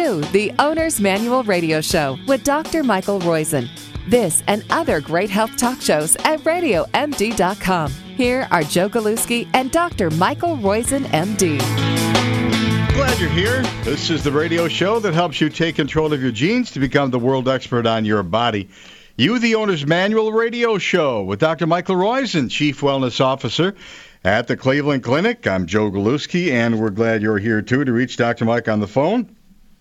to the Owner's Manual Radio Show with Dr. Michael Roizen. This and other great health talk shows at RadioMD.com. Here are Joe Galuski and Dr. Michael Roizen, MD. Glad you're here. This is the radio show that helps you take control of your genes to become the world expert on your body. You, the Owner's Manual Radio Show with Dr. Michael Roizen, Chief Wellness Officer at the Cleveland Clinic. I'm Joe Galuski, and we're glad you're here, too, to reach Dr. Mike on the phone.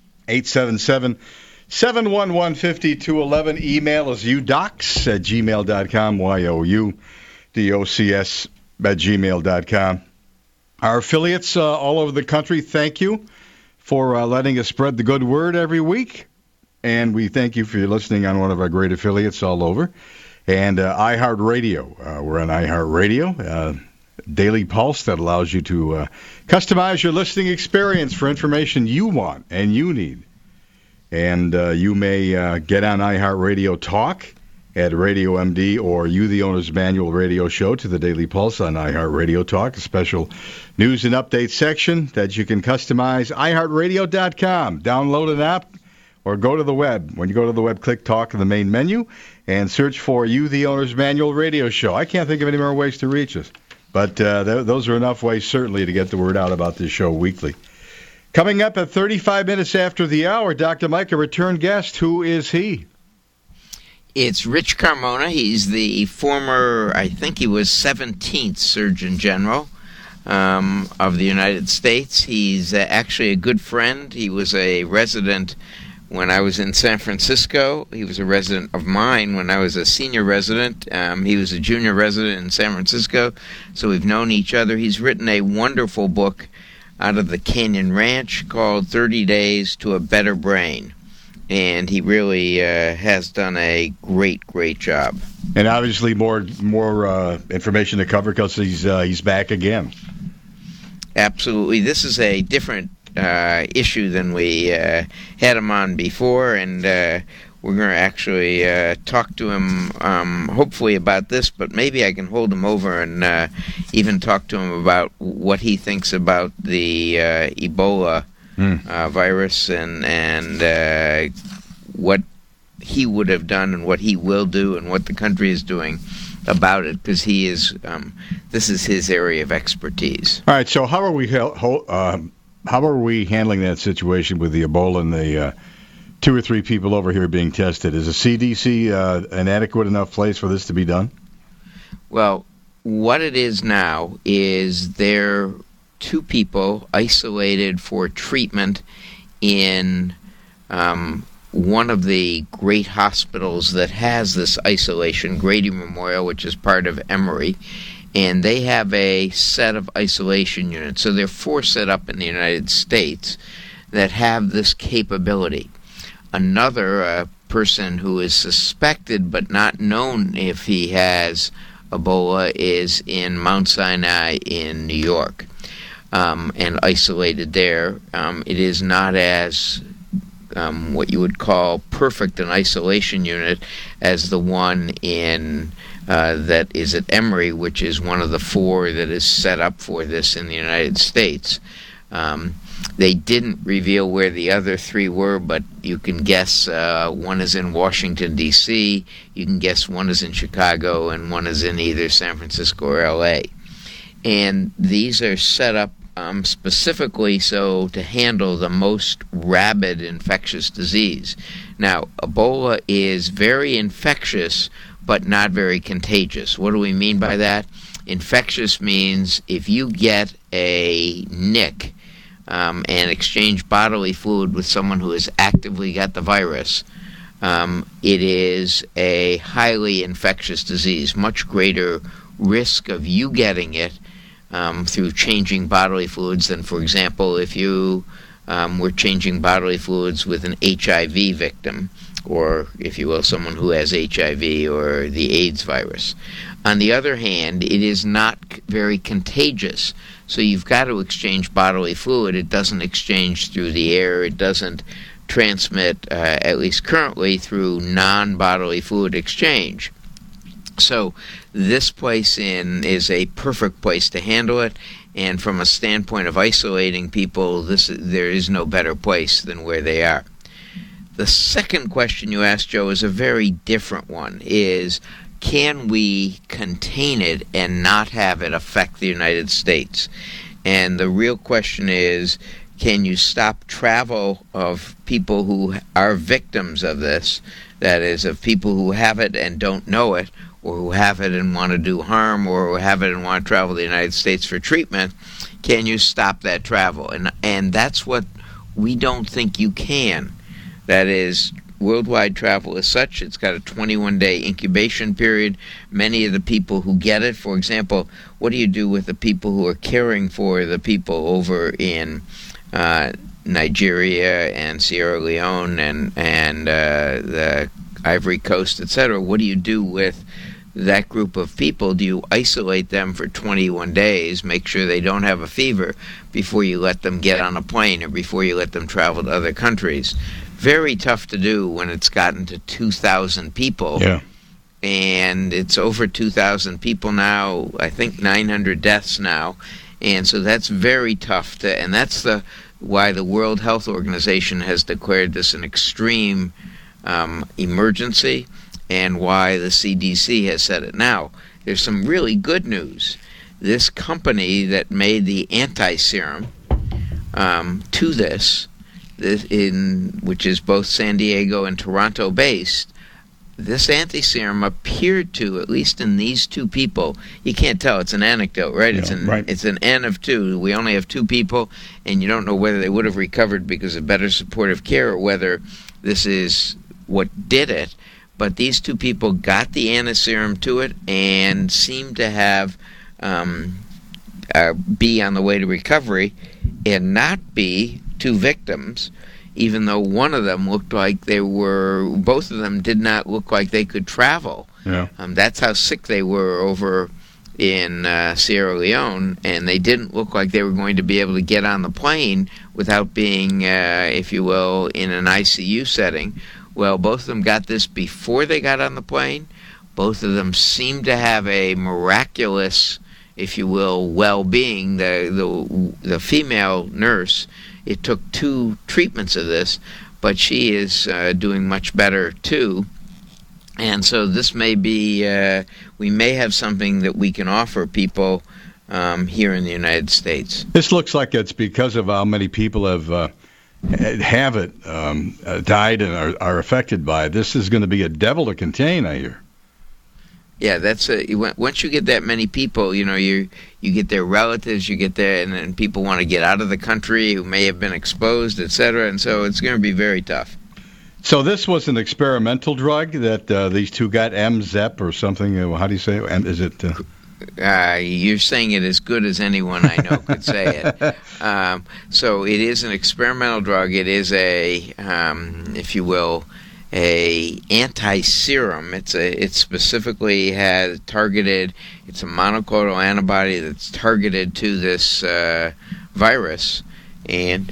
877-711-5211. Email is youdocs@gmail.com, youdocs@gmail.com. Our affiliates all over the country, thank you for letting us spread the good word every week. And we thank you for listening on one of our great affiliates all over. And iHeartRadio. We're on iHeartRadio. Daily Pulse that allows you to customize your listening experience for information you want and you need. And you may get on iHeartRadio Talk at Radio MD or You, the Owner's Manual Radio Show to the Daily Pulse on iHeartRadio Talk, a special news and update section that you can customize. iHeartRadio.com. Download an app or go to the web. When you go to the web, click Talk in the main menu and search for You, the Owner's Manual Radio Show. I can't think of any more ways to reach us. But those are enough ways, certainly, to get the word out about this show weekly. Coming up at 35 minutes after the hour, Dr. Mike, a return guest. Who is he? It's Rich Carmona. He's the former, I think he was 17th Surgeon General of the United States. He's actually a good friend. He was a resident when I was in San Francisco. He was a resident of mine when I was a senior resident. He was a junior resident in San Francisco, so we've known each other. He's written a wonderful book out of the Canyon Ranch called 30 Days to a Better Brain, and he really has done a great job. And obviously more information to cover because he's back again. Absolutely. This is a different issue than we had him on before, and we're going to actually talk to him hopefully about this, but maybe I can hold him over and even talk to him about what he thinks about the Ebola virus and what he would have done and what he will do and what the country is doing about it, because he is this is his area of expertise. All right, so how are we handling that situation with the Ebola and the 2 or 3 people over here being tested? Is the CDC an adequate enough place for this to be done? Well, what it is now is there are 2 people isolated for treatment in one of the great hospitals that has this isolation, Grady Memorial, which is part of Emory. And they have a set of isolation units. So there are 4 set up in the United States that have this capability. Another person who is suspected but not known if he has Ebola is in Mount Sinai in New York and isolated there. It is not as what you would call perfect an isolation unit as the one in that is at Emory, which is one of the 4 that is set up for this in the United States. They didn't reveal where the other 3 were, but you can guess one is in Washington, D.C., you can guess one is in Chicago, and one is in either San Francisco or L.A. And these are set up specifically so to handle the most rabid infectious disease. Now, Ebola is very infectious, but not very contagious. What do we mean by that? Infectious means if you get a nick and exchange bodily fluid with someone who has actively got the virus, it is a highly infectious disease, much greater risk of you getting it through changing bodily fluids than, for example, if you were changing bodily fluids with an HIV victim, or, if you will, someone who has HIV or the AIDS virus. On the other hand, it is not very contagious, so you've got to exchange bodily fluid. It doesn't exchange through the air. It doesn't transmit, at least currently, through non-bodily fluid exchange. So this place is a perfect place to handle it, And from a standpoint of isolating people, there is no better place than where they are. The second question you asked, Joe, is a very different one, is can we contain it and not have it affect the United States? And the real question is, can you stop travel of people who are victims of this, that is, of people who have it and don't know it, or who have it and want to do harm, or who have it and want to travel to the United States for treatment? Can you stop that travel? And that's what we don't think you can. That is, worldwide travel is such, it's got a 21-day incubation period. Many of the people who get it, for example, what do you do with the people who are caring for the people over in Nigeria and Sierra Leone and the Ivory Coast, etc.? What do you do with that group of people? Do you isolate them for 21 days, make sure they don't have a fever before you let them get on a plane or before you let them travel to other countries? Very tough to do when it's gotten to 2,000 people. Yeah. And it's over 2,000 people now, I think 900 deaths now. And so that's very tough to, and that's why the World Health Organization has declared this an extreme emergency, and why the CDC has said it. Now, there's some really good news. This company that made the anti-serum to this, which is both San Diego and Toronto based, this anti-serum appeared to, at least in these two people, you can't tell, it's an anecdote, right? Yeah, It's an N of 2. We only have 2 people, and you don't know whether they would have recovered because of better supportive care or whether this is what did it. But these 2 people got the anti-serum to it and seemed to have be on the way to recovery and not be 2 victims, even though one of them looked like both of them did not look like they could travel. Yeah. That's how sick they were over in Sierra Leone, and they didn't look like they were going to be able to get on the plane without being, if you will, in an ICU setting. Well, both of them got this before they got on the plane. Both of them seemed to have a miraculous, if you will, well-being. The female nurse, it took 2 treatments of this, but she is doing much better too. And so this may be, we may have something that we can offer people here in the United States. This looks like it's because of how many people have died and are affected by it. This is going to be a devil to contain, I hear. Yeah, once you get that many people, you get their relatives, you get there, and then people want to get out of the country who may have been exposed, etc., and so it's going to be very tough. So this was an experimental drug that these 2 got, MZEP or something. How do you say it? Is it? You're saying it as good as anyone I know could say it. So it is an experimental drug. It is if you will, a anti-serum. It specifically has targeted. It's a monoclonal antibody that's targeted to this virus, and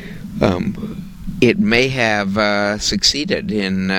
it may have succeeded in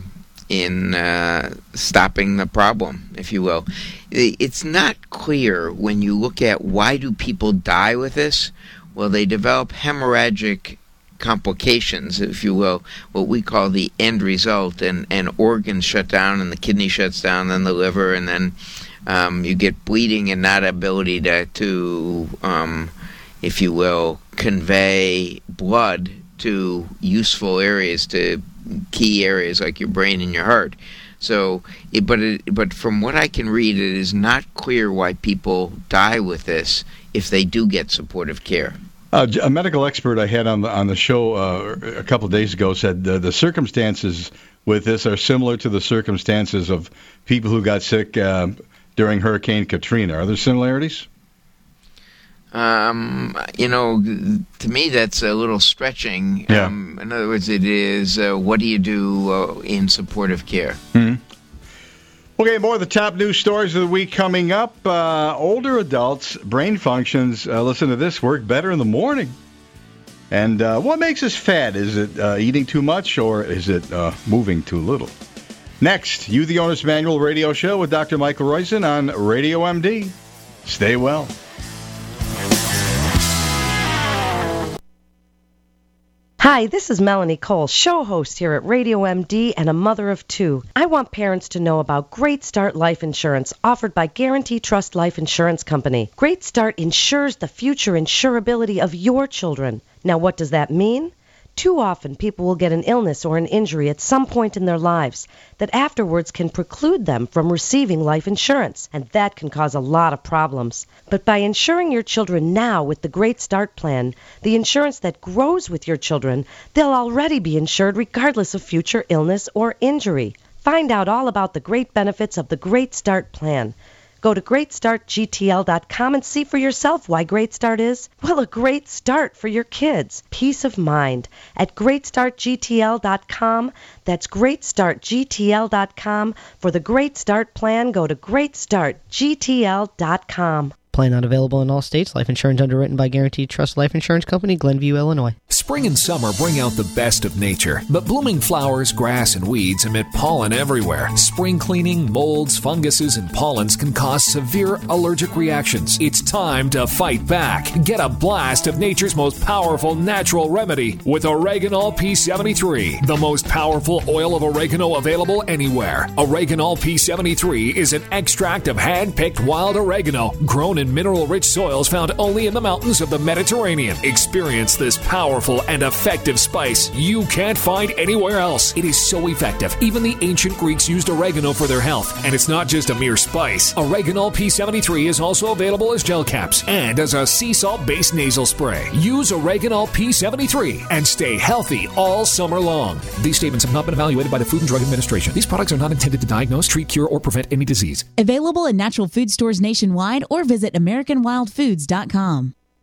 stopping the problem, if you will. It's not clear when you look at why do people die with this. Well, they develop hemorrhagic complications, if you will, what we call the end result, and organs shut down, and the kidney shuts down, then the liver, and then you get bleeding and not ability to if you will, convey blood to useful areas, to key areas like your brain and your heart. So, but from what I can read, it is not clear why people die with this if they do get supportive care. A medical expert I had on the show a couple of days ago said the circumstances with this are similar to the circumstances of people who got sick during Hurricane Katrina. Are there similarities? To me, that's a little stretching. Yeah. In other words, it is, what do you do in supportive care? Mm-hmm. Okay, more of the top news stories of the week coming up. Older adults' brain functions, listen to this, work better in the morning. And what makes us fat? Is it eating too much, or is it moving too little? Next, You the Owner's Manual radio show with Dr. Michael Roizen on Radio MD. Stay well. Hi, this is Melanie Cole, show host here at Radio MD and a mother of two. I want parents to know about Great Start Life Insurance offered by Guarantee Trust Life Insurance Company. Great Start insures the future insurability of your children. Now, what does that mean? Too often, people will get an illness or an injury at some point in their lives that afterwards can preclude them from receiving life insurance, and that can cause a lot of problems. But by insuring your children now with the Great Start Plan, the insurance that grows with your children, they'll already be insured regardless of future illness or injury. Find out all about the great benefits of the Great Start Plan. Go to GreatStartGTL.com and see for yourself why Great Start is, well, a great start for your kids. Peace of mind at GreatStartGTL.com. That's GreatStartGTL.com. For the Great Start Plan, go to GreatStartGTL.com. Plan not available in all states. Life insurance underwritten by Guaranteed Trust Life Insurance Company, Glenview, Illinois. Spring and summer bring out the best of nature, but blooming flowers, grass, and weeds emit pollen everywhere. Spring cleaning, molds, funguses, and pollens can cause severe allergic reactions. It's time to fight back. Get a blast of nature's most powerful natural remedy with Oreganol P73, the most powerful oil of oregano available anywhere. Oreganol P73 is an extract of hand-picked wild oregano grown in mineral-rich soils found only in the mountains of the Mediterranean. Experience this powerful and effective spice you can't find anywhere else. It is so effective. Even the ancient Greeks used oregano for their health, and it's not just a mere spice. Oreganol P73 is also available as gel caps and as a sea salt-based nasal spray. Use Oreganol P73 and stay healthy all summer long. These statements have not been evaluated by the Food and Drug Administration. These products are not intended to diagnose, treat, cure, or prevent any disease. Available in natural food stores nationwide or visit AmericanWildFoods.com.